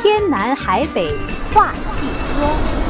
天南海北话汽车。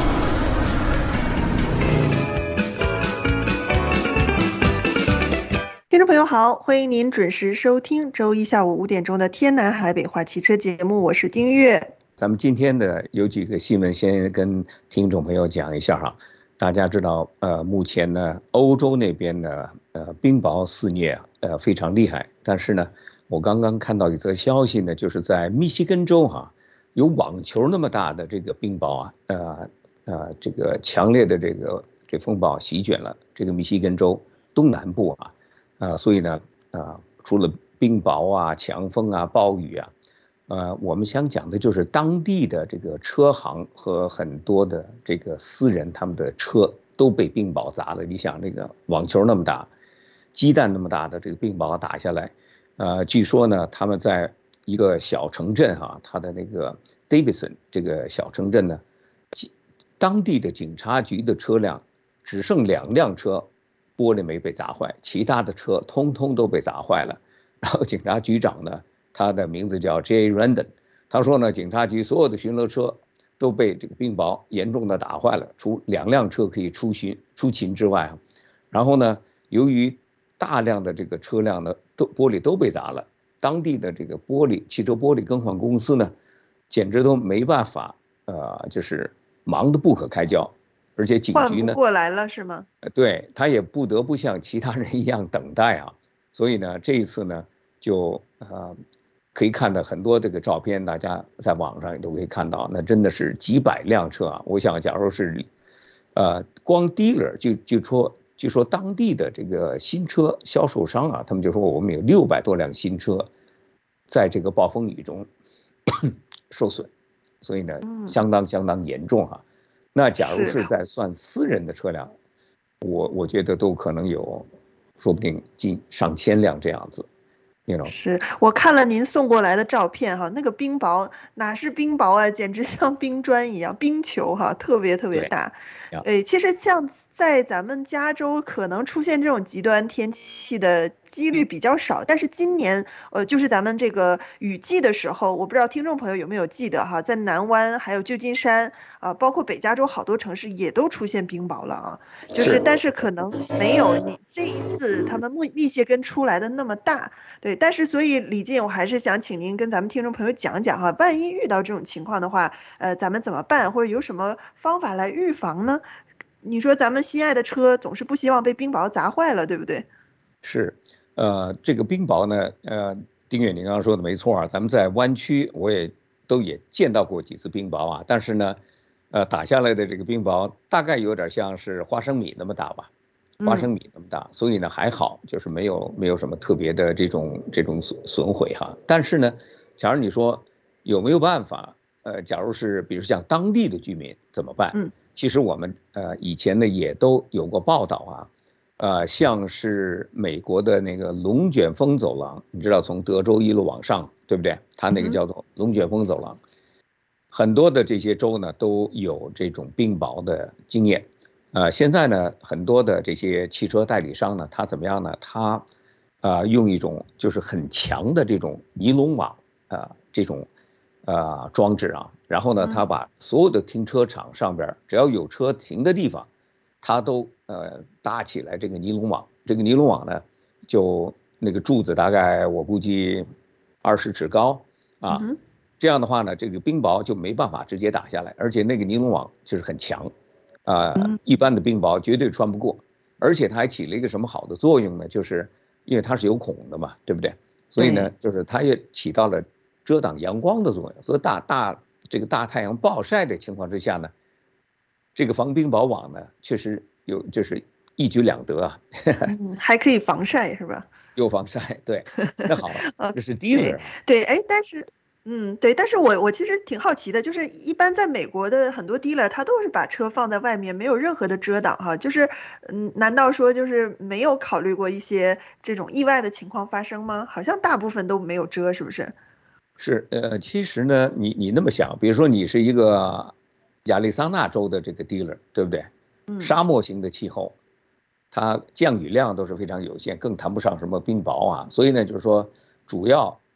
听众朋友好，欢迎您准时收听周一下午5点钟的天南海北话汽车节目，我是丁月。 咱们今天的有几个新闻，先跟听众朋友讲一下哈。大家知道，目前呢，欧洲那边呢，冰雹肆虐，非常厉害。但是呢，我刚刚看到一则消息呢，就是在密西根州哈，有网球那么大的这个冰雹啊，这个强烈的这风暴席卷了这个密西根州东南部啊，所以呢，除了冰雹啊、强风啊、暴雨啊。我们想讲的就是当地的这个车行和很多的这个私人，他们的车都被冰雹砸了。你想，那个网球那么大，鸡蛋那么大的这个冰雹打下来，据说呢，他们在一个小城镇哈，他的那个 Davidson 这个小城镇呢，当地的警察局的车辆只剩2辆车玻璃没被砸坏，其他的车通通都被砸坏了。然后警察局长呢，他的名字叫 Jay Randon， 他说呢，警察局所有的巡逻车都被这个冰雹严重的打坏了，除2辆车可以出勤之外，然后呢，由于大量的这个车辆的玻璃都被砸了，当地的这个汽车玻璃更换公司呢，简直都没办法，就是忙得不可开交，而且警局呢换不过来了是吗？ 对，他也不得不像其他人一样等待啊，所以呢，这一次呢，就可以看到很多这个照片，大家在网上也都可以看到，那真的是几百辆车啊！我想，假如是，光 dealer 就说当地的这个新车销售商啊，他们就说我们有600多辆新车，在这个暴风雨中受损，所以呢，相当严重啊。那假如是在算私人的车辆，我觉得都可能有，说不定近上千辆这样子。 是我看了您送过来的照片哈，那个冰雹哪是冰雹啊，简直像冰砖一样，冰球哈，特别大。其实像在咱们加州可能出现这种极端天气的几率比较少，但是今年就是咱们这个雨季的时候，我不知道听众朋友有没有记得哈，在南湾还有旧金山包括北加州好多城市也都出现冰雹了啊，就是但是可能没有你这一次他们密歇根出来的那么大。对，但是所以李静，我还是想请您跟咱们听众朋友讲讲哈，万一遇到这种情况的话，咱们怎么办，或者有什么方法来预防呢？你说咱们心爱的车总是不希望被冰雹砸坏了，对不对？ 是，这个冰雹呢，丁远您刚刚说的没错啊，咱们在湾区我也见到过几次冰雹啊，但是呢，打下来的这个冰雹大概有点像是花生米那么大吧。花生米那么大，所以呢还好，就是没有什么特别的这种损毁哈。但是呢，假如你说有没有办法，假如是比如像当地的居民怎么办？其实我们以前呢也都有过报道啊，像是美国的那个龙卷风走廊，你知道从德州一路往上，对不对？它那个叫做龙卷风走廊，很多的这些州呢都有这种冰雹的经验。现在呢，很多的这些汽车代理商呢，他怎么样呢？他用一种就是很强的这种尼龙网这种装置啊，然后呢，他把所有的停车场上边只要有车停的地方，他都搭起来这个尼龙网。这个尼龙网呢，就那个柱子大概我估计20尺高啊，这样的话呢，这个冰雹就没办法直接打下来，而且那个尼龙网就是很强。一般的冰雹绝对穿不过，而且它还起了一个什么好的作用呢？就是因为它是有孔的嘛，对不对？所以呢，就是它也起到了遮挡阳光的作用。所以这个大太阳暴晒的情况之下呢，这个防冰雹网呢，确实就是一举两得啊。 还可以防晒是吧？ 又防晒，对。那好，这是dealer。 对，但是。对，但是我其实挺好奇的，就是一般在美国的很多 dealer，他都是把车放在外面，没有任何的遮挡哈，就是难道说就是没有考虑过一些这种意外的情况发生吗？好像大部分都没有遮，是不是？ 是，其实呢，你那么想，比如说你是一个亚利桑那州的这个 dealer， 对不对？沙漠型的气候，它降雨量都是非常有限，更谈不上什么冰雹啊，所以呢，就是说主要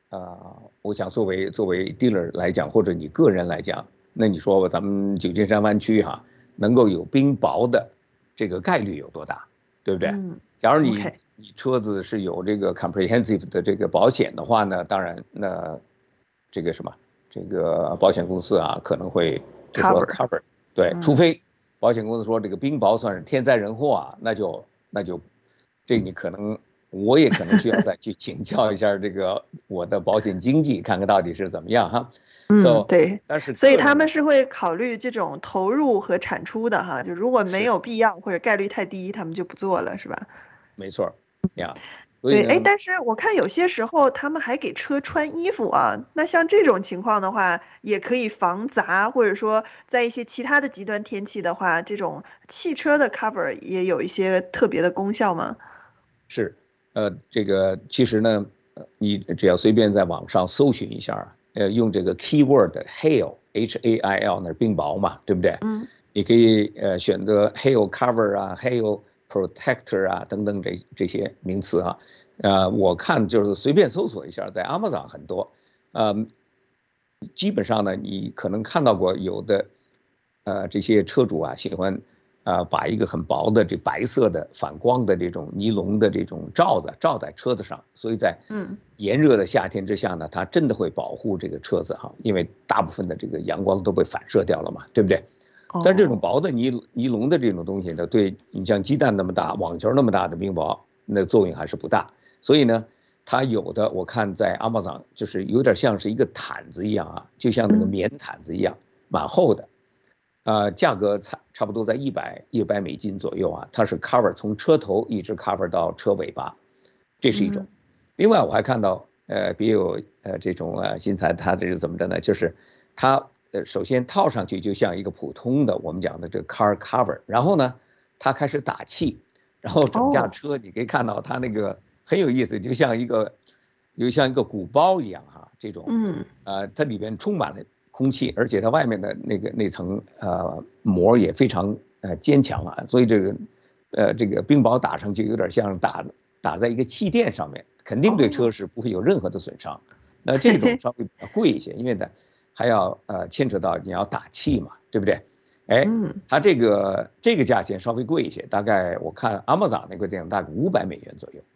我想作为dealer 来讲，或者你个人来讲，那你说咱们旧金山湾区哈，能够有冰雹的这个概率有多大，对不对？假如你车子是有这个 comprehensive 的这个保险的话呢，当然那这个这个保险公司啊可能会就说 cover， 对，除非保险公司说这个冰雹算是天灾人祸啊，那就这你可能我也可能需要再去请教一下这个我的保险经纪，看看到底是怎么样哈。 对， 但是所以他们是会考虑这种投入和产出的哈，就如果没有必要或者概率太低，他们就不做了，是吧？ 没错呀。 对，但是我看有些时候他们还给车穿衣服啊，那像这种情况的话，也可以防砸，或者说在一些其他的极端天气的话，这种汽车的 cover 也有一些特别的功效吗？ 是，这个其实呢，你只要随便在网上搜寻一下，用这个 keyword hail HAIL 那是冰雹嘛，对不对？你可以选择 hail cover 啊 hail protector 啊等等这些名词啊，我看就是随便搜索一下，在 Amazon 很多，基本上呢，你可能看到过有的，这些车主啊喜欢，把一个很薄的这白色的反光的这种尼龙的这种罩子罩在车子上，所以在炎热的夏天之下呢，它真的会保护这个车子哈，因为大部分的这个阳光都被反射掉了嘛，对不对？但这种薄的尼龙的这种东西呢，对你像鸡蛋那么大、网球那么大的冰雹，那作用还是不大。所以呢，它有的我看在 Amazon 就是有点像是一个毯子一样啊，就像那个棉毯子一样，蛮厚的，价格差不多在100美金左右啊。它是 cover 从车头一直 cover 到车尾巴，这是一种。另外我还看到别有这种新材，它这是怎么着呢？就是它首先套上去就像一个普通的我们讲的这个 car cover， 然后呢它开始打气，然后整架车你可以看到它那个很有意思，就像一个鼓包一样哈，这种它里边充满了空气，而且它外面的那层膜也非常坚强啊，所以这个冰雹打上去有点像打在一个气垫上面，肯定对车是不会有任何的损伤。那这种稍微比较贵一些，因为呢还要牵扯到你要打气嘛，对不对？它这个价钱稍微贵一些，大概我看 Amazon 那个店大概500美元左右。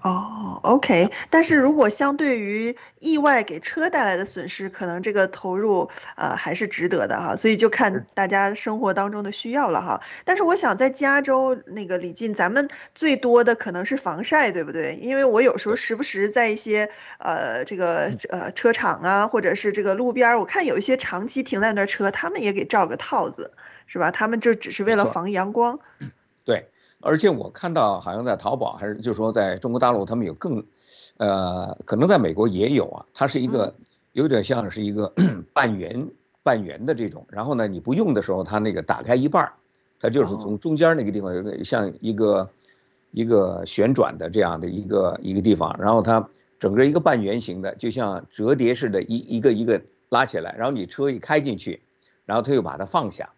OK， 但是如果相对于意外给车带来的损失，可能这个投入还是值得的哈，所以就看大家生活当中的需要了哈。但是我想在加州那个李进，咱们最多的可能是防晒，对不对？因为我有时候时不时在一些这个车场啊，或者是这个路边，我看有一些长期停在那儿车，他们也给罩个套子，是吧？他们这只是为了防阳光。 对。而且我看到好像在淘宝还是就是说在中国大陆他们有可能在美国也有啊，它是一个有点像是一个半圆的这种，然后呢你不用的时候它那个打开一半，它就是从中间那个地方有个像一个旋转的这样的一个地方，然后它整个一个半圆形的，就像折叠式的一个拉起来，然后你车一开进去，然后它又把它放下。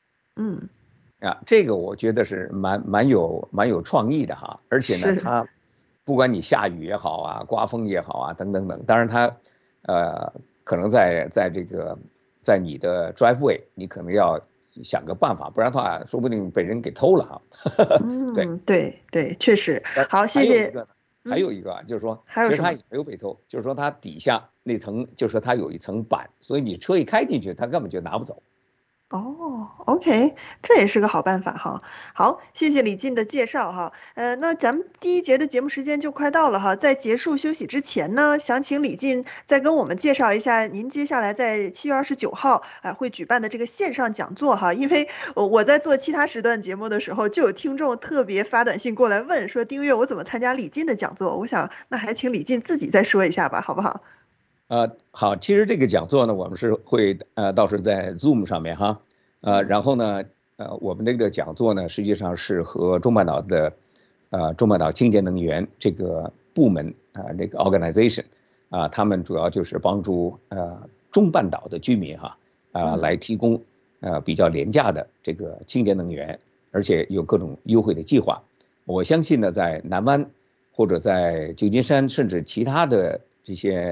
这个我觉得是蛮有创意的哈，而且呢，它不管你下雨也好啊，刮风也好啊，等等等，当然它可能在这个在你的 driveway， 你可能要想个办法，不然的话说不定被人给偷了哈。 对，确实。好，谢谢。 还有一个就是说，其实它也没有被偷，就是说它底下那层，就是它有一层板，所以你车一开进去，它根本就拿不走。 OK， 这也是个好办法哈。好，谢谢李进的介绍哈。那咱们第一节的节目时间就快到了哈，在结束休息之前呢，想请李进再跟我们介绍一下您接下来在7月29号会举办的这个线上讲座哈。因为我在做其他时段节目的时候，就有听众特别发短信过来问说，丁月我怎么参加李进的讲座？我想那还请李进自己再说一下吧，好不好？ 好，其实这个讲座呢，我们是会到时在 Zoom 上面哈，然后呢，我们这个讲座呢，实际上是和中半岛的中半岛清洁能源这个部门这个 organization 他们主要就是帮助中半岛的居民哈来提供比较廉价的这个清洁能源，而且有各种优惠的计划。我相信呢，在南湾或者在旧金山，甚至其他的这些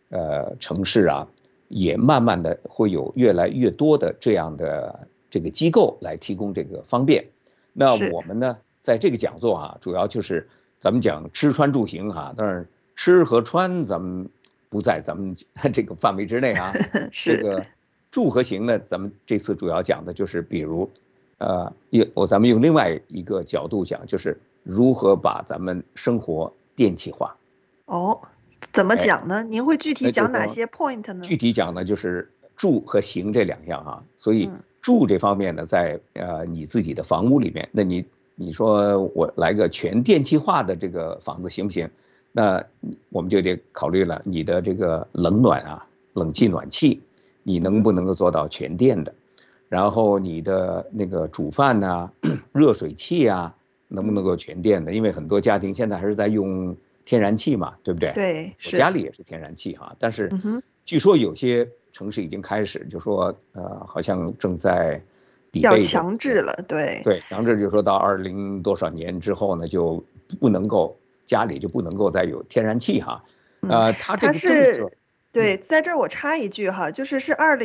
城市啊，也慢慢的会有越来越多的这样的这个机构来提供这个方便。那我们呢，在这个讲座啊，主要就是咱们讲吃穿住行哈，当然吃和穿咱们不在咱们这个范围之内啊。这个住和行呢，咱们这次主要讲的就是比如，咱们用另外一个角度讲，就是如何把咱们生活电气化。 哦，怎么讲呢？您会具体讲哪些 point 呢？ 具体讲呢，就是住和行这两样啊。所以住这方面呢，在你自己的房屋里面，那你说我来个全电气化的这个房子行不行？那我们就得考虑了，你的这个冷暖啊，冷气暖气，你能不能够做到全电的？然后你的那个煮饭呐、热水器啊，能不能够全电的？因为很多家庭现在还是在用天然气嘛，对不对？ 对，是。 我家里也是天然气哈，但是据说有些城市已经开始，就说好像正在抵备， 要强制了，对， 强制就是说到20多少年之后呢，就不能够家里就不能够再有天然气哈。它这个政策。 对，在这儿我插一句哈，就是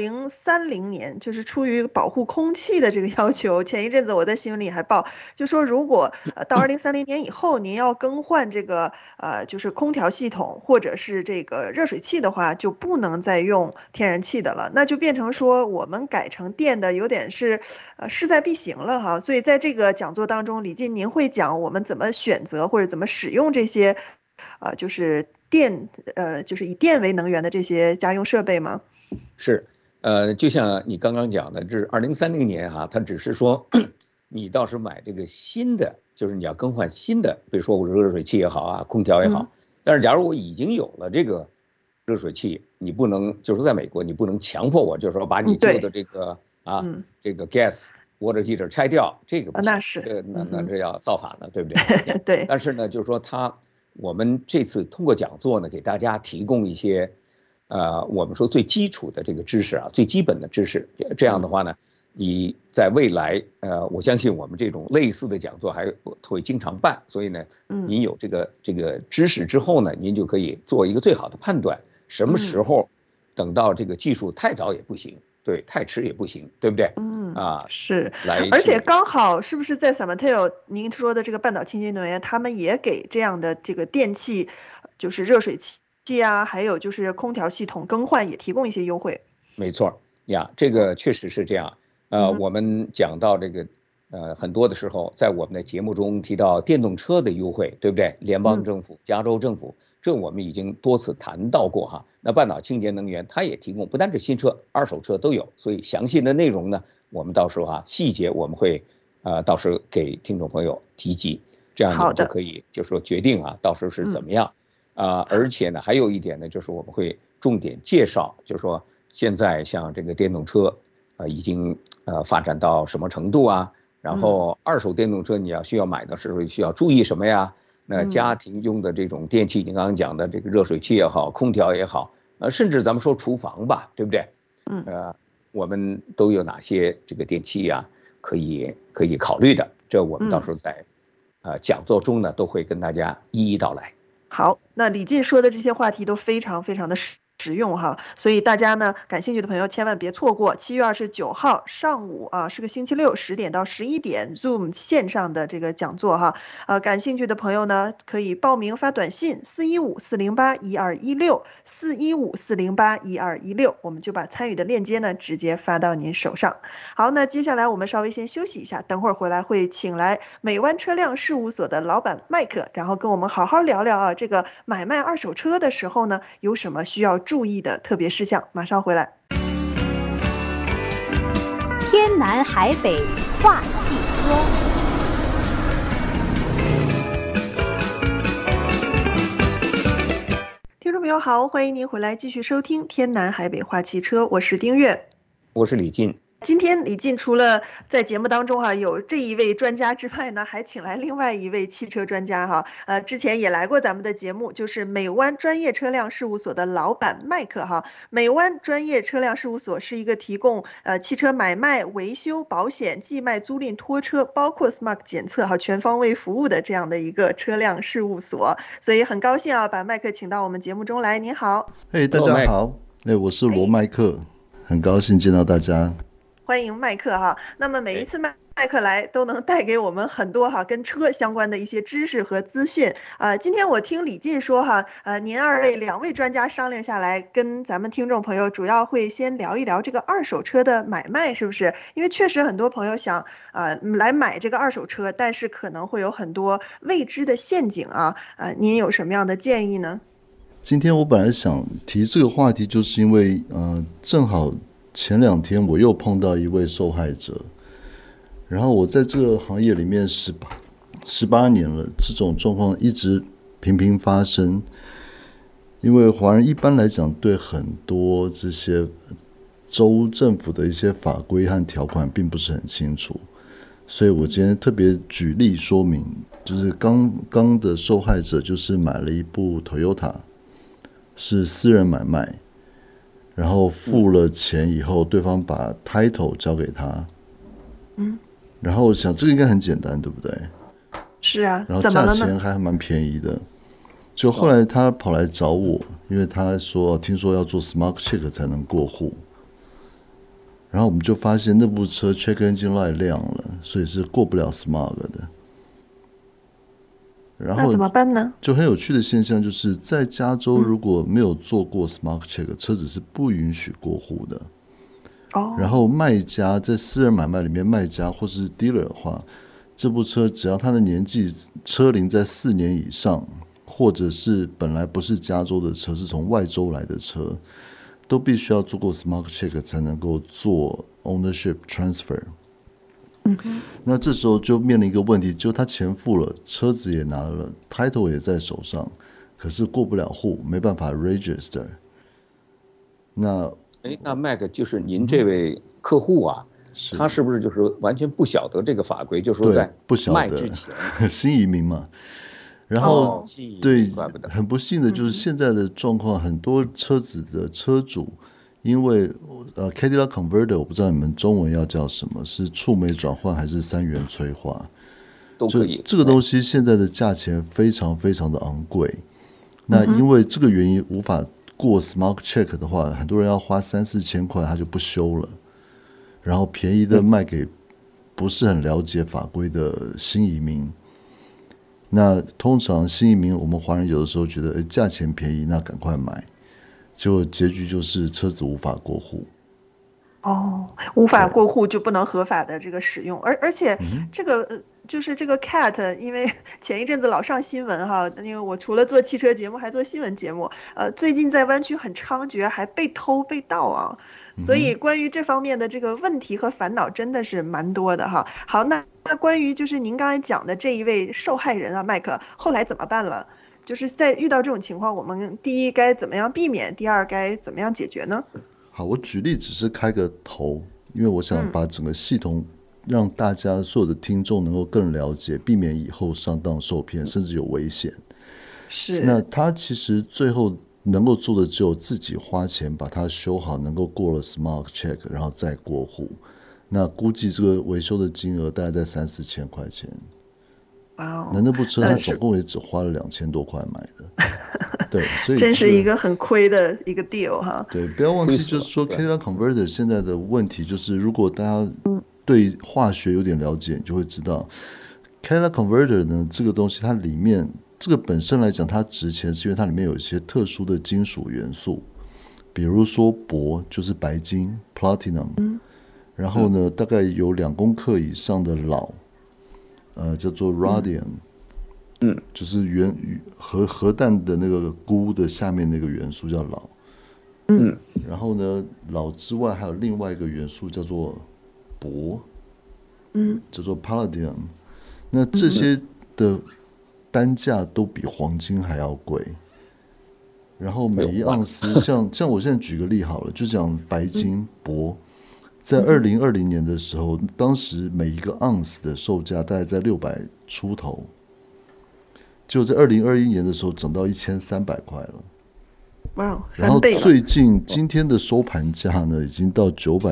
2030年，就是出于保护空气的这个要求。前一阵子我在新闻里还报，就说如果到2030年以后，您要更换这个就是空调系统或者是这个热水器的话，就不能再用天然气的了，那就变成说我们改成电的有点是势在必行了哈。所以在这个讲座当中，李进您会讲我们怎么选择或者怎么使用这些就是就是以电为能源的这些家用设备吗？ 是，就像你刚刚讲的，这是2030年哈，它只是说你到时买这个新的，就是你要更换新的，比如说我热水器也好啊，空调也好。但是假如我已经有了这个热水器，你不能就是在美国，你不能强迫我，就是说把你旧的这个这个 gas water heater 拆掉，这个不行， 那是那这要造反了，对不对？ 对。 但是呢，就是说我们这次通过讲座呢，给大家提供一些，我们说最基础的这个知识啊，最基本的知识。这样的话呢，你在未来，我相信我们这种类似的讲座还会经常办。所以呢，您有这个知识之后呢，您就可以做一个最好的判断，什么时候等到这个技术太早也不行，对，太迟也不行，对不对？ 是。而且刚好是不是在 San Mateo 您说的这个半岛清洁能源，他们也给这样的这个电器，就是热水器啊，还有就是空调系统更换也提供一些优惠。 没错呀，这个确实是这样。我们讲到这个很多的时候，在我们的节目中提到电动车的优惠，对不对？联邦政府、加州政府，这我们已经多次谈到过哈。那半岛清洁能源它也提供，不单是新车、二手车都有。所以详细的内容呢，我们到时候细节我们会到时候给听众朋友提及，这样你就可以就是说决定到时候是怎么样而且呢，还有一点呢，就是我们会重点介绍，就是说现在像这个电动车已经发展到什么程度啊？然后二手电动车你需要买的时候需要注意什么呀？那家庭用的这种电器，你刚刚讲的这个热水器也好，空调也好，甚至咱们说厨房吧，对不对？我们都有哪些这个电器可以考虑的？这我们到时候在讲座中呢都会跟大家一一道来。 好，那李进说的这些话题都非常非常的实用哈，所以大家呢感兴趣的朋友千万别错过7月29号上午是个星期六10点到11点 Zoom 线上的这个讲座哈。感兴趣的朋友呢可以报名发短信415-408-1216 415-408-1216，我们就把参与的链接呢直接发到您手上。好，那接下来我们稍微先休息一下，等会儿回来会请来美湾车辆事务所的老板麦克，然后跟我们好好聊聊这个买卖二手车的时候呢有什么需要注意的特别事项。马上回来。 天南海北话汽车。 听众朋友好，欢迎您回来继续收听天南海北话汽车，我是丁月， 我是李进。 今天李进除了在节目当中有这一位专家之外呢，还请来另外一位汽车专家之前也来过咱们的节目，就是美湾专业车辆事务所的老板麦克美湾专业车辆事务所是一个提供汽车买卖、维修、保险、寄卖、租赁、拖车，包括 Smog 检测全方位服务的这样的一个车辆事务所，所以很高兴把麦克请到我们节目中来。您好。 大家好，我是罗麦克，很高兴见到大家。 欢迎麦克那么每一次麦克来都能带给我们很多跟车相关的一些知识和资讯今天我听李进说您两位专家商量下来，跟咱们听众朋友主要会先聊一聊这个二手车的买卖，是不是？因为确实很多朋友想来买这个二手车，但是可能会有很多未知的陷阱您有什么样的建议呢？ 今天我本来想提这个话题，就是因为正好前2天我又碰到一位受害者，然后我在这个行业里面18年了，这种状况一直频频发生。因为华人一般来讲对很多这些州政府的一些法规和条款并不是很清楚，所以我今天特别举例说明，就是刚的受害者就是买了一部 Toyota， 是私人买卖，然后付了钱以后，对方把 title 交给他，然后我想这个应该很简单，对不对？ 是啊， 然后价钱还蛮便宜的。就后来他跑来找我，因为他说听说要做 Smog Check 才能过户，然后我们就发现那部车 Check Engine Light 亮了，所以是过不了 Smog 的。然后那怎么办呢？ 就很有趣的现象就是在加州如果没有做过 Smog Check，车子是不允许过户的。然后卖家在私人买卖里面，卖家或是 dealer 的话，这部车只要他的年纪车龄在4年以上，或者是本来不是加州的车，是从外州来的车，都必须要做过 Smog Check 才能够做 ownership transfer。那这时候就面临一个问题，就他钱付了，车子也拿了， title 也在手上，可是过不了户，没办法 register。那麦克，就是您这位客户他是不是就是完全不晓得这个法规？就是说在卖之前， 新移民嘛。然后对，很不幸的就是现在的状况，很多车子的车主，因为Cadillac Converter 我不知道你们中文要叫什么，是触媒转换还是3元催化， 都可以。 这个东西现在的价钱非常非常的昂贵。那因为这个原因无法过 Smog Check 的话，很多人要花3-4千块，他就不修了，然后便宜的卖给不是很了解法规的新移民。那通常新移民，我们华人有的时候觉得价钱便宜，那赶快买，结果结局就是车子无法过户。 无法过户就不能合法的这个使用，而且这个就是这个 CAT， 因为前一阵子老上新闻因为我除了做汽车节目还做新闻节目，最近在湾区很猖獗，还被偷被盗所以关于这方面的这个问题和烦恼真的是蛮多的好，那关于就是您刚才讲的这一位受害人麦克，后来怎么办了？就是在遇到这种情况，我们第一该怎么样避免，第二该怎么样解决呢？ 好，我举例只是开个头，因为我想把整个系统让大家所有的听众能够更了解，避免以后上当受骗，甚至有危险。 是。 那他其实最后能够做的只有自己花钱把它修好，能够过了 Smog Check， 然后再过户。那估计这个维修的金额大概在3-4千块钱。那部车他总共也只花了2000多块买的。对，所以真是一个很亏的一个 deal 对，不要忘记就是说 Cadillac Converter 现在的问题就是，如果大家对化学有点了解，你就会知道 Cadillac Converter 呢这个东西，它里面这个本身来讲它值钱，是因为它里面有一些特殊的金属元素，比如说铂就是白金 Platinum，然后呢大概有2公克以上的铑，叫做 Radium，就是核弹的那个钴的下面那个元素叫铑，然后呢铑之外还有另外一个元素叫做铂，叫做 Palladium，那这些的单价都比黄金还要贵。然后每一盎司，像我现在举个例好了，就讲白金、铂， 在2020年的时候，当时每一个盎司的售价大概在600出头，就在2021年的时候涨到1300块了。 哇， 然后最近今天的收盘价呢，已经到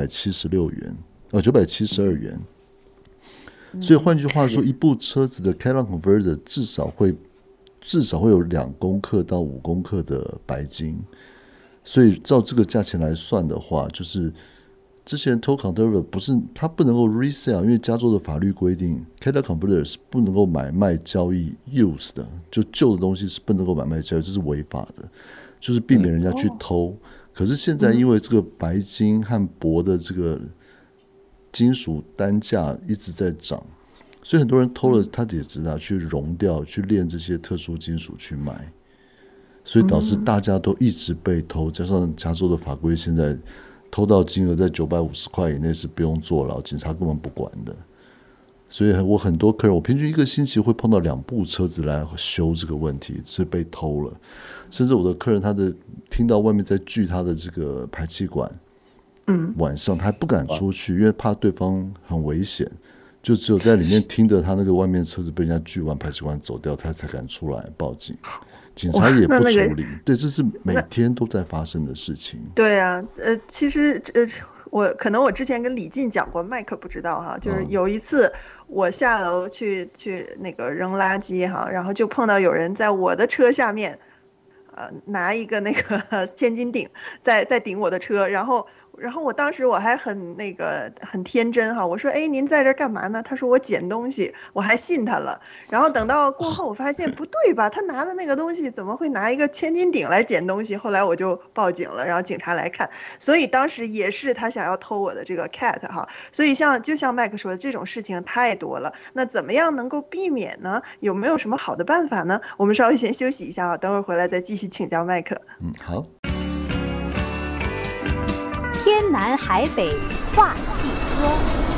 976元，972元。所以换句话说，一部车子的 Cadillac Converter 至少会有2公克到5公克的白金。所以照这个价钱来算的话，就是之前 Tow Converter 它不能够 resell， 因为加州的法律规定 Cadillac Converter 是不能够买卖交易 use 的，就旧的东西是不能够买卖交易，这是违法的。就是避免人家去偷，可是现在因为这个白金和铂的这个金属单价一直在涨，所以很多人偷了，他也只拿去熔掉，去炼这些特殊金属去卖，所以导致大家都一直被偷，加上加州的法规现在偷到金额在950块以内是不用坐牢，警察根本不管的。所以我很多客人，我平均一个星期会碰到2部车子来修这个问题，是被偷了。甚至我的客人，听到外面在锯他的这个排气管，晚上他还不敢出去，因为怕对方很危险，就只有在里面听着他那个外面车子被人家锯完排气管走掉，他才敢出来报警。警察也不处理，对，这是每天都在发生的事情。 对啊，其实可能我之前跟李进讲过，麦克不知道哈，就是有一次我下楼去那个扔垃圾哈，然后就碰到有人在我的车下面，拿一个那个千斤顶在顶我的车，然后我当时我还很天真哈，我说哎您在这干嘛呢？他说我捡东西，我还信他了。然后等到过后我发现不对吧，他拿的那个东西怎么会拿一个千斤顶来捡东西？后来我就报警了，然后警察来看，所以当时也是他想要偷我的这个 cat 哈。所以就像麦克说的，这种事情太多了，那怎么样能够避免呢？有没有什么好的办法呢？我们稍微先休息一下啊，等会儿回来再继续请教麦克。 好。 天南海北话汽车。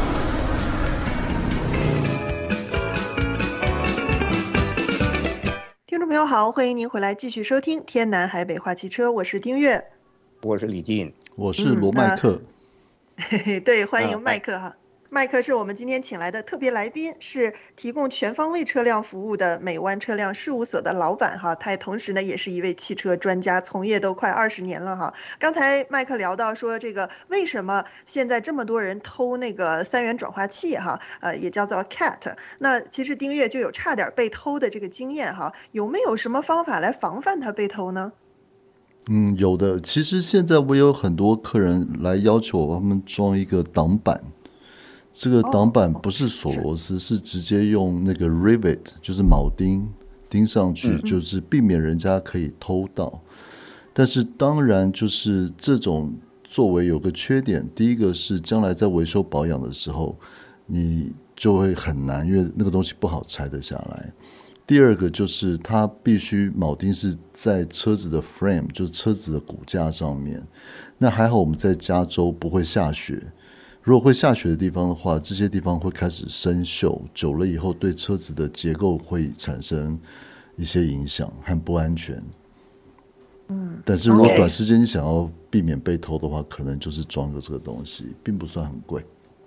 听众朋友好，欢迎您回来继续收听天南海北话汽车，我是丁月， 我是李进， 我是罗麦克。 对，欢迎麦克哈。麦克是我们今天请来的特别来宾，是提供全方位车辆服务的美湾车辆事务所的老板哈，他同时呢也是一位汽车专家，从业都快20年了哈。刚才麦克聊到说这个为什么现在这么多人偷那个3元转化器哈，也叫做 cat， 那其实丁月就有差点被偷的这个经验哈，有没有什么方法来防范它被偷呢？ 有的。其实现在我有很多客人来要求我帮他们装一个挡板，这个挡板不是锁螺丝，是直接用那个 rivet， 就是铆钉钉上去，就是避免人家可以偷到。但是当然就是这种作为有个缺点，第一个是将来在维修保养的时候你就会很难，因为那个东西不好拆得下来。第二个就是它必须铆钉是在车子的 frame， 就是车子的骨架上面。那还好我们在加州不会下雪，如果会下雪的地方的话，这些地方会开始生锈，久了以后对车子的结构会产生一些影响和不安全。但是如果短时间你想要避免被偷的话，可能就是装个这个东西，并不算很贵。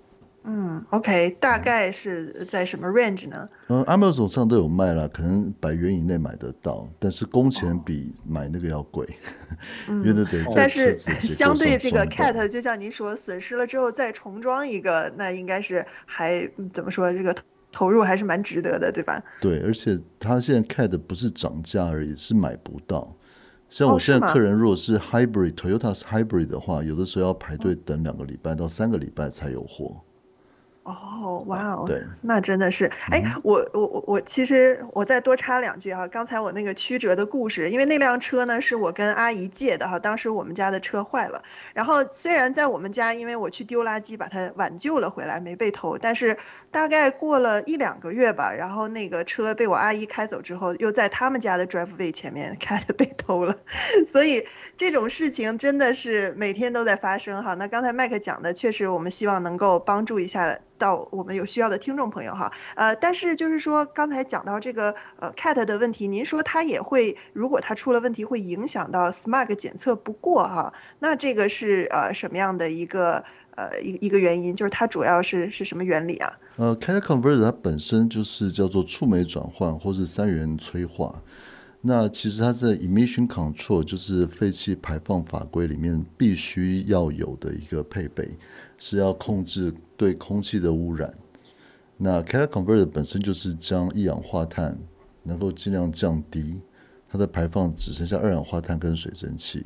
OK， 大概是在什么 range 呢 ？Amazon 上都有卖啦，可能100元以内买得到，但是工钱比买那个要贵，因为那得在车子结构上装到。 但是相对这个 cat， 就像您说，损失了之后再重装一个，那应该是还怎么说，这个投入还是蛮值得的，对吧？ 对，而且它现在 cat 不是涨价而已，是买不到。像我现在客人如果是 hybrid Toyota hybrid 的话，有的时候要排队等2个礼拜到3个礼拜才有货。 哇哦， 对， 那真的是，我其实我再多插2句哈，刚才我那个曲折的故事，因为那辆车呢是我跟阿姨借的哈，当时我们家的车坏了，然后虽然在我们家，因为我去丢垃圾把它挽救了回来，没被偷，但是大概过了1-2个月吧，然后那个车被我阿姨开走之后，又在他们家的 driveway 前面开的被偷了，所以这种事情真的是每天都在发生哈。那刚才麦克讲的，确实我们希望能够帮助一下到我们有需要的听众朋友哈。但是就是说刚才讲到这个CAT 的问题，您说它也会，如果它出了问题会影响到 SMAG 检测不过哈，那这个是什么样的一个原因？就是它主要是什么原理啊 ？Catalytic converter 它本身就是叫做触媒转换或是三元催化。那其实它在 emission control 就是废气排放法规里面必须要有的一个配备，是要控制对空气的污染。那 Catalytic converter 本身就是将一氧化碳能够尽量降低，它的排放只剩下二氧化碳跟水蒸气。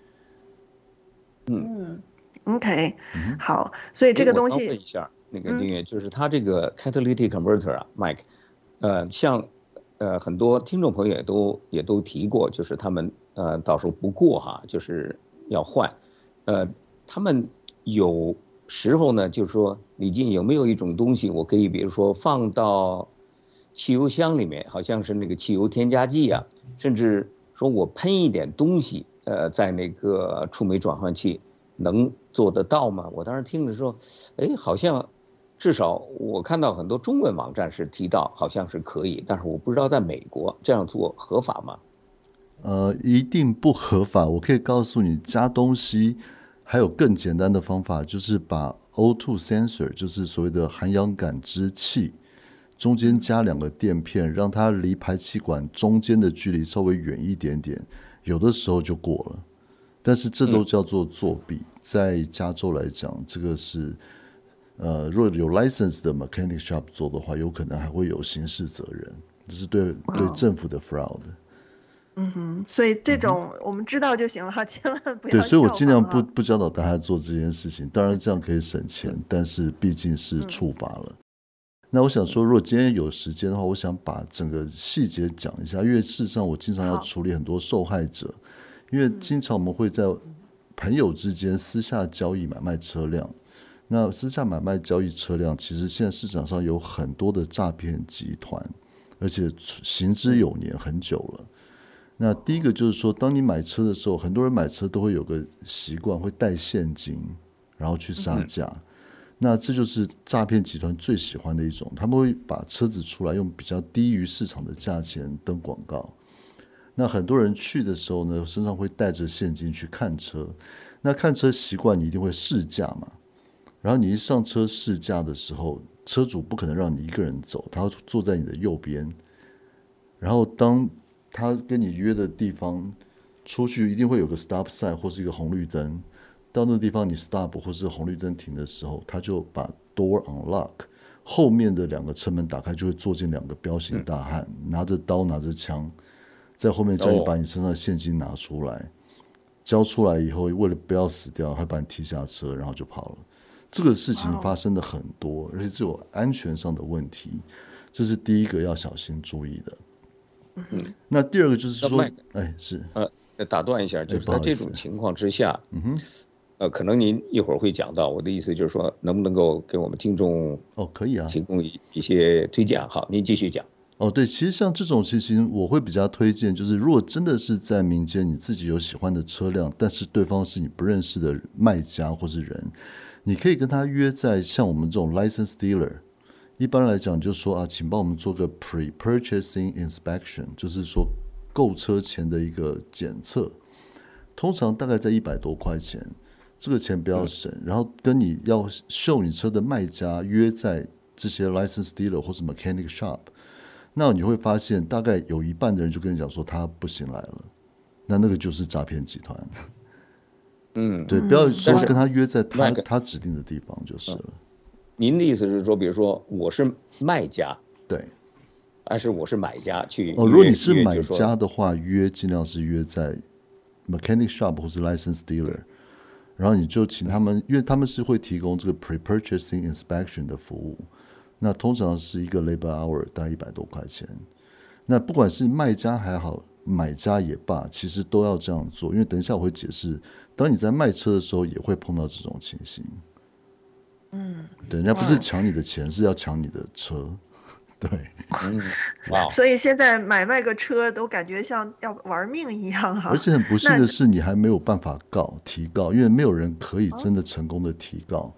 OK， 好，所以这个东西。 我问一下那个丁月，就是它这个 catalytic converter 啊 ，Mike， 像很多听众朋友也都提过，就是他们到时候不过哈，就是要换，他们有时候呢，就是说李静有没有一种东西，我可以比如说放到汽油箱里面，好像是那个汽油添加剂啊，甚至说我喷一点东西，在那个触媒转换器能做得到吗？我当时听着说，好像至少我看到很多中文网站是提到好像是可以，但是我不知道在美国这样做合法吗？ 一定不合法。我可以告诉你，加东西还有更简单的方法，就是把 O2 sensor， 就是所谓的含氧感知器，中间加2个垫片，让它离排气管中间的距离稍微远一点点，有的时候就过了。但是这都叫做作弊，在加州来讲，这个是如果有 license 的 mechanic shop 做的话，有可能还会有刑事责任，这是对政府的 fraud。 所以这种我们知道就行了哈，千万不要。 对，所以我尽量不教导大家做这件事情。当然这样可以省钱，但是毕竟是处罚了。那我想说，如果今天有时间的话，我想把整个细节讲一下，因为事实上我经常要处理很多受害者。因为经常我们会在朋友之间私下交易买卖车辆，那私下买卖交易车辆，其实现在市场上有很多的诈骗集团，而且行之有年很久了。那第一个就是说，当你买车的时候，很多人买车都会有个习惯，会带现金，然后去杀价。那这就是诈骗集团最喜欢的一种，他们会把车子出来，用比较低于市场的价钱登广告。那很多人去的时候呢，身上会带着现金去看车。那看车习惯，你一定会试驾嘛。然后你一上车试驾的时候，车主不可能让你一个人走，他会坐在你的右边。然后当他跟你约的地方出去，一定会有个 stop sign 或是一个红绿灯。到那个地方你 stop 或是红绿灯停的时候，他就把 door unlock， 后面的2个车门打开，就会坐进2个彪形大汉，拿着刀拿着枪。在后面叫你把你身上的现金拿出来，交出来以后，为了不要死掉，还把你踢下车，然后就跑了。这个事情发生的很多，而且只有安全上的问题，这是第一个要小心注意的。那第二个就是说， 打断一下，就是在这种情况之下，可能您一会儿会讲到，我的意思就是说，能不能够给我们听众可以啊， 提供一些推荐？好，您继续讲。 对，其实像这种情形，我会比较推荐，就是如果真的是在民间你自己有喜欢的车辆，但是对方是你不认识的卖家或是人，你可以跟他约在像我们这种 license dealer， 一般来讲就说请帮我们做个 pre-purchasing inspection， 就是说购车前的一个检测，通常大概在100多块钱，这个钱不要省，然后跟你要秀你车的卖家约在这些 license dealer 或是 mechanic shop。那你会发现，大概有一半的人就跟你讲说他不行来了，那个就是诈骗集团。对，不要说跟他约在他指定的地方就是了。 您的意思是说，比如说我是卖家， 对， 还是我是买家去？ 如果你是买家的话，尽量是约在 mechanic shop 或是 license dealer， 然后你就请他们，因为他们是会提供这个 pre-purchasing inspection 的服务。那通常是一个 labor hour 大概100多块钱。那不管是卖家还好，买家也罢，其实都要这样做，因为等一下我会解释，当你在卖车的时候也会碰到这种情形。对，人家不是抢你的钱，是要抢你的车。对， 所以现在买卖个车都感觉像要玩命一样哈。 而且很不幸的是，你还没有办法提告，因为没有人可以真的成功的提告。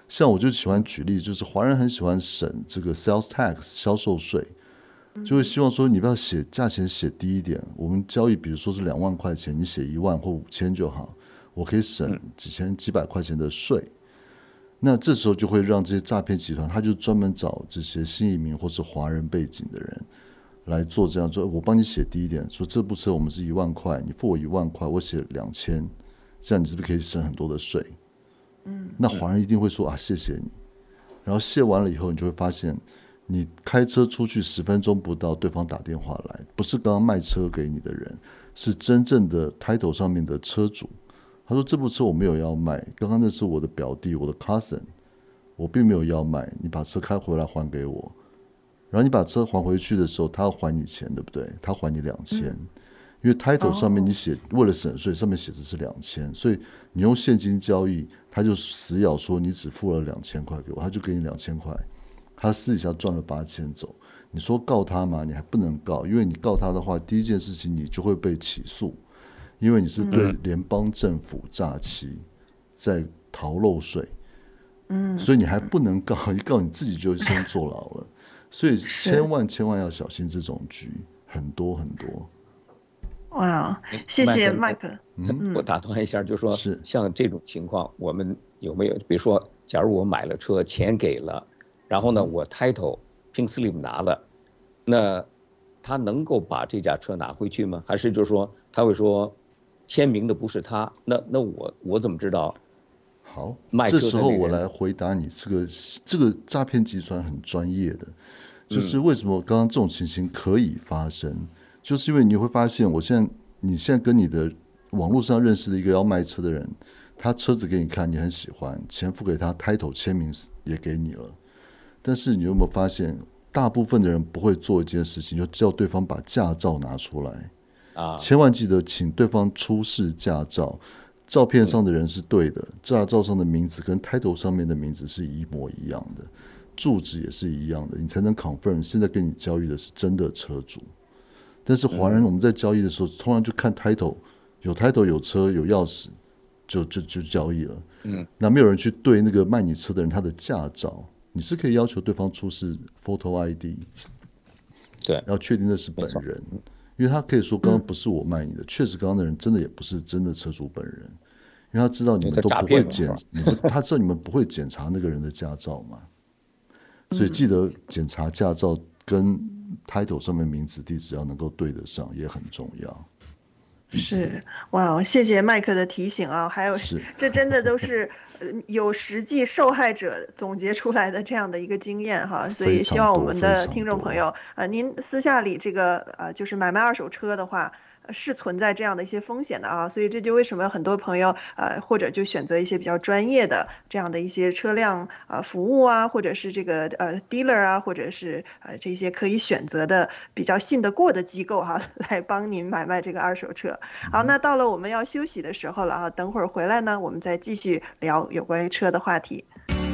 像我就喜欢举例，就是华人很喜欢省这个 sales tax 销售税，就会希望说你不要写价钱写低一点，我们交易比如说是2万块钱，你写1万或5000就好，我可以省几千几百块钱的税。那这时候就会让这些诈骗集团，他就专门找这些新移民或是华人背景的人来做这样说，我帮你写低一点，说这部车我们是1万块，你付我1万块，我写2000，这样你是不是可以省很多的税？那华人一定会说啊，谢谢你。然后谢完了以后，你就会发现，你开车出去10分钟不到，对方打电话来，不是刚刚卖车给你的人，是真正的 title 上面的车主。他说这部车我没有要卖，刚刚那是我的表弟，我的 cousin， 我并没有要卖，你把车开回来还给我。然后你把车还回去的时候，他要还你钱，对不对？他还你2000，因为 title 上面你写为了省税，上面写的是2000，所以你用现金交易，他就死咬说你只付了2000块给我，他就给你2000块，他私底下赚了8000走。你说告他吗？你还不能告，因为你告他的话，第一件事情你就会被起诉，因为你是对联邦政府诈欺，在逃漏税，所以你还不能告，一告你自己就先坐牢了。所以千万要小心这种局，很多很多。 哇，谢谢麦克。 我打断一下，就说像这种情况，我们有没有，比如说，假如我买了车，钱给了，然后呢，我 title pink slip 拿了，那他能够把这架车拿回去吗？还是就是说他会说签名的不是他？那我怎么知道？ 好，这时候我来回答你，这个诈骗集团很专业的，就是为什么刚刚这种情形可以发生，就是因为你会发现，你现在跟你的网络上认识的一个要卖车的人，他车子给你看，你很喜欢，钱付给他，title签名也给你了，但是你有没有发现，大部分的人不会做一件事情，就叫对方把驾照拿出来啊，千万记得请对方出示驾照。照片上的人是对的，驾照上的名字跟 title 上面的名字是一模一样的，住址也是一样的，你才能 confirm 现在跟你交易的是真的车主。但是华人我们在交易的时候，通常就看 title， 有 title 有车有钥匙就交易了。那没有人去对那个卖你车的人他的驾照，你是可以要求对方出示 photo ID， 对， 要确定那是本人。因为他可以说刚刚不是我卖你的，确实刚刚的人真的也不是真的车主本人，因为他知道你们都不会他知道你们不会检查那个人的驾照嘛，所以记得检查驾照跟 title 上面名字地址要能够对得上，也很重要。 是，哇，谢谢麦克的提醒啊！还有，这真的都是有实际受害者总结出来的这样的一个经验哈，所以希望我们的听众朋友您私下里这个就是买卖二手车的话，是存在这样的一些风险的啊，所以这就为什么很多朋友或者就选择一些比较专业的这样的一些车辆服务啊，或者是这个dealer 啊，或者是这些可以选择的比较信得过的机构哈，来帮您买卖这个二手车。好，那到了我们要休息的时候了啊，等会儿回来呢，我们再继续聊有关于车的话题。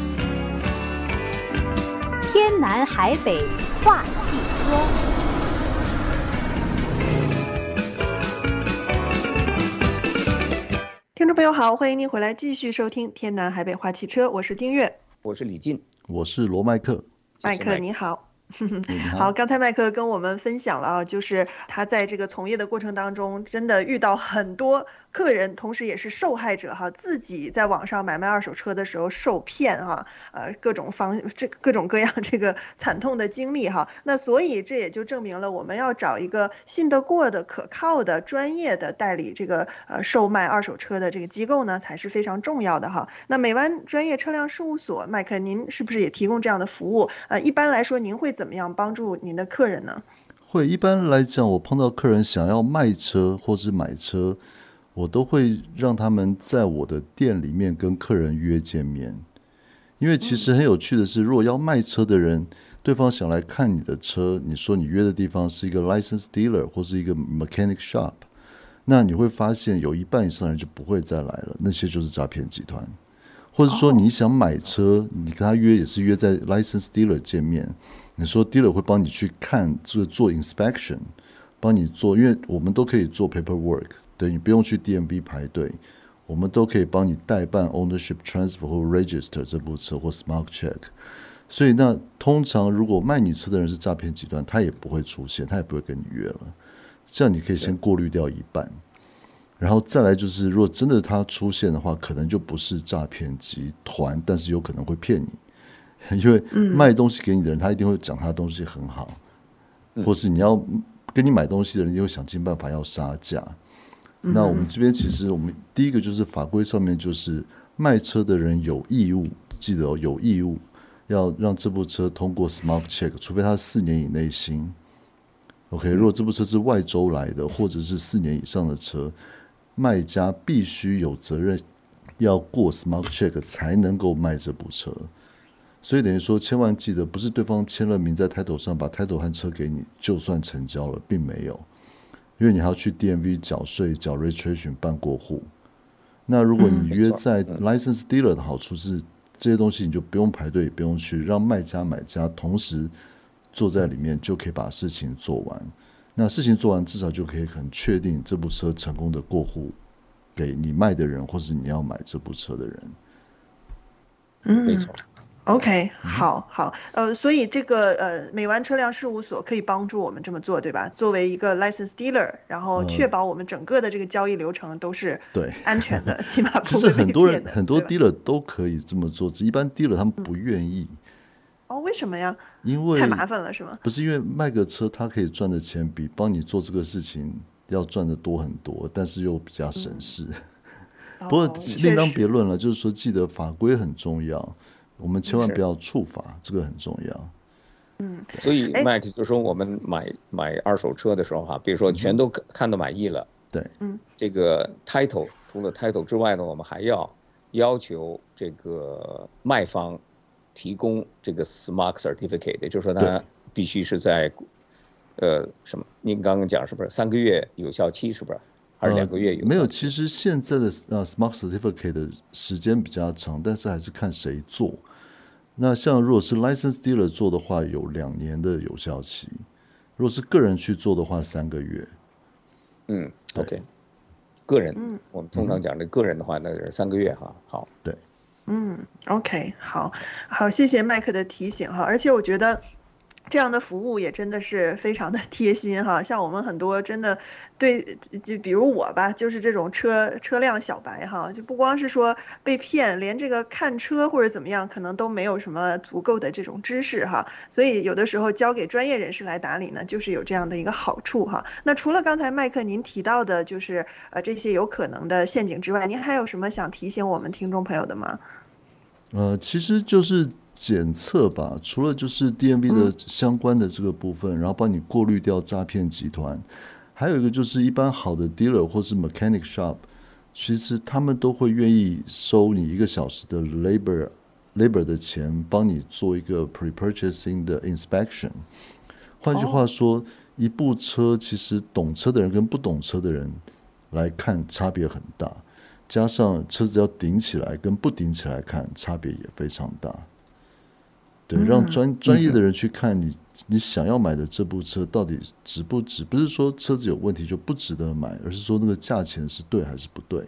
天南海北话汽车。 听众朋友好，欢迎您回来继续收听天南海北话汽车，我是丁月， 我是李进， 我是罗麦克。 麦克你好。好，刚才麦克跟我们分享了啊，就是他在这个从业的过程当中，真的遇到很多客人，同时也是受害者哈，自己在网上买卖二手车的时候受骗哈，各种各样这个惨痛的经历哈。那所以这也就证明了我们要找一个信得过的、可靠的、专业的代理这个售卖二手车的这个机构呢，才是非常重要的哈。那美湾专业车辆事务所，麦克您是不是也提供这样的服务？一般来说您会怎么样帮助您的客人呢？ 会，一般来讲，我碰到客人想要卖车或是买车，我都会让他们在我的店里面跟客人约见面。因为其实很有趣的是，如果要卖车的人，对方想来看你的车，你说你约的地方是一个 license dealer 或是一个 mechanic shop， 那你会发现有一半以上的人就不会再来了，那些就是诈骗集团。或者说你想买车，你跟他约也是约在 license dealer 见面，你说 dealer 会帮你去看，做 inspection， 帮你做，因为我们都可以做 paperwork， 对，你不用去 DMV 排队， 我们都可以帮你代办 ownership transfer 或 register 这部车或 smart check。所以那通常如果卖你车的人是诈骗集团，他也不会出现，他也不会跟你约了。这样你可以先过滤掉一半，然后再来就是，如果真的他出现的话，可能就不是诈骗集团，但是有可能会骗你，因为卖东西给你的人，他一定会讲他的东西很好，或是你要跟你买东西的人，一定会想尽办法要杀价。那我们这边其实我们第一个就是法规上面就是卖车的人有义务，记得有义务要让这部车通过 Smart Check， 除非他4年以内新。OK， 如果这部车是外州来的，或者是4年以上的车，卖家必须有责任要过 Smart Check 才能够卖这部车。所以等于说，千万记得，不是对方签了名在 title 上，把 title 和车给你，就算成交了，并没有，因为你还要去 DMV 缴税、缴 registration、办过户。那如果你约在 license dealer 的好处是，这些东西你就不用排队，也不用去，让卖家、买家同时坐在里面，就可以把事情做完。那事情做完，至少就可以很确定这部车成功的过户给你卖的人，或是你要买这部车的人。 没错。 OK， 好，所以这个美湾车辆事务所可以帮助我们这么做，对吧？作为一个 license dealer， 然后确保我们整个的这个交易流程都是安全的，起码不会被骗的。其实很多 dealer 都可以这么做，一般 dealer 他们不愿意。 为什么呀？ 因为太麻烦了是吗？ 不是，因为卖个车他可以赚的钱比帮你做这个事情要赚的多很多，但是又比较省事。不过另当别论了，就是说记得法规很重要。我们千万不要触法，这个很重要。 所以 Mike 就说我们买二手车的时候比如说全都看到满意了， 对， 这个 title 除了 title 之外呢，我们还要求这个卖方提供这个 smart certificate， 也就是说他必须是在什么？您刚刚讲是不是3个月有效期？是不是？还是2个月有效期？ 没有，其实现在的smart certificate 的时间比较长，但是还是看谁做。那像如果是 license dealer 做的话，有2年的有效期；如果是个人去做的话，3个月。 OK， 个人，我们通常讲的个人的话，那是3个月哈。好， 对。 OK， 好，谢谢麦克的提醒哈，而且我觉得这样的服务也真的是非常的贴心哈，像我们很多真的对，就比如我吧，就是这种车辆小白哈，就不光是说被骗，连这个看车或者怎么样，可能都没有什么足够的这种知识哈，所以有的时候交给专业人士来打理呢，就是有这样的一个好处哈。那除了刚才麦克您提到的，就是这些有可能的陷阱之外，您还有什么想提醒我们听众朋友的吗？ 其实就是检测吧，除了就是 DMV 的相关的这个部分，然后帮你过滤掉诈骗集团，还有一个就是一般好的 dealer 或是 mechanic shop， 其实他们都会愿意收你1个小时的 labor 的钱，帮你做一个 pre-purchasing 的 inspection。换句话说，一部车其实懂车的人跟不懂车的人来看差别很大。加上车子要顶起来跟不顶起来看差别也非常大，对，让专业的人去看你想要买的这部车到底值不值，不是说车子有问题就不值得买，而是说那个价钱是对还是不对。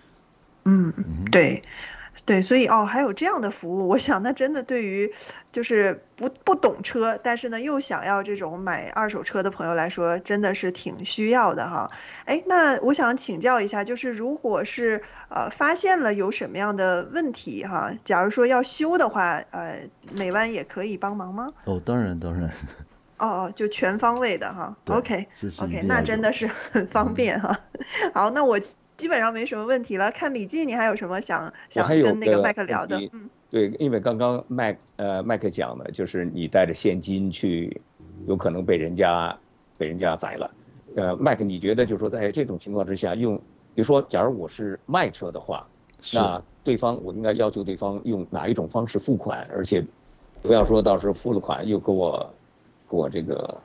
对，所以还有这样的服务，我想那真的对于就是不懂车，但是呢又想要这种买二手车的朋友来说，真的是挺需要的哈。那我想请教一下，就是如果是发现了有什么样的问题哈，假如说要修的话，美湾也可以帮忙吗？ 当然。 就全方位的哈。OK， 那真的是很方便哈。好，那我基本上没什么问题了。看李记，你还有什么想跟那个麦克聊的？ 对，因为刚刚麦克讲的，就是你带着现金去，有可能被人家宰了。麦克，你觉得就是说在这种情况之下，比如说，假如我是卖车的话，那我应该要求对方用哪一种方式付款，而且不要说到时候付了款又给我这个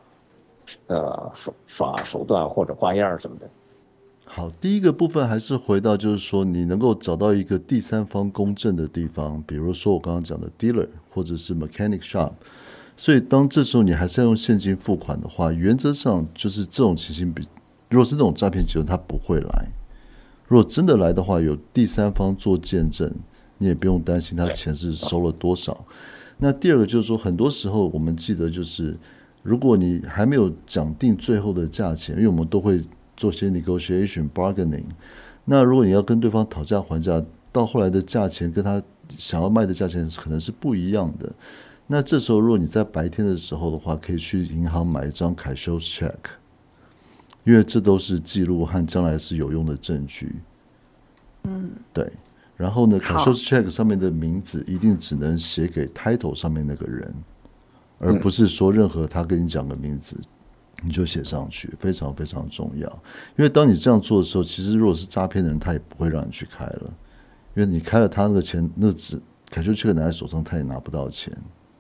耍手段或者花样什么的。 好，第一个部分还是回到就是说你能够找到一个第三方公证的地方，比如说我刚刚讲的 dealer 或者是 mechanic shop。所以当这时候你还是要用现金付款的话，原则上就是这种情形如果是那种诈骗集团他不会来。 如果真的来的话，有第三方做见证，你也不用担心他钱是收了多少。那第二个就是说，很多时候我们记得就是，如果你还没有讲定最后的价钱，因为我们都会做些 negotiation bargaining。那如果你要跟对方讨价还价，到后来的价钱跟他想要卖的价钱可能是不一样的。那这时候，如果你在白天的时候的话，可以去银行买一张凯修 check， 因为这都是记录和将来是有用的证据。对。然后呢，凯修 check 上面的名字一定只能写给 title 上面那个人，而不是说任何他跟你讲的名字你就写上去，非常非常重要。因为当你这样做的时候，其实如果是诈骗的人，他也不会让你去开了，因为你开了他那个钱，那纸凯修 check 拿在手上，他也拿不到钱。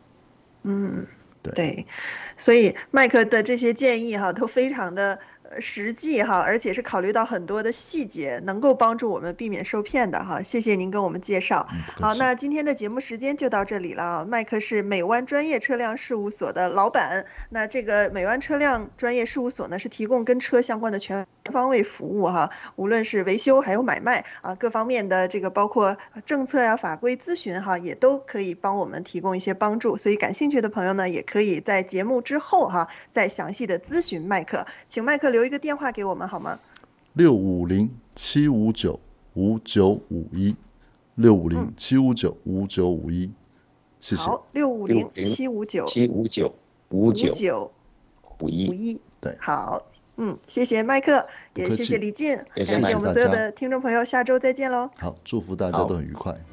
对，所以麦克的这些建议哈都非常的实际哈，而且是考虑到很多的细节，能够帮助我们避免受骗的哈。谢谢您跟我们介绍。好，那今天的节目时间就到这里了啊。麦克是美湾专业车辆事务所的老板，那这个美湾车辆专业事务所呢是提供跟车相关的全方位服务哈，无论是维修还有买卖啊，各方面的这个包括政策呀、法规咨询哈，也都可以帮我们提供一些帮助。所以感兴趣的朋友呢，也可以在节目之后哈再详细的咨询麦克，请麦克留一个电话给我们好吗 ？650-759-5951 650-759-5951，谢谢。 好，650-759-5951。 对， 好，谢谢麦克，也谢谢李进，感谢我们所有的听众朋友，下周再见喽。 好，祝福大家都很愉快。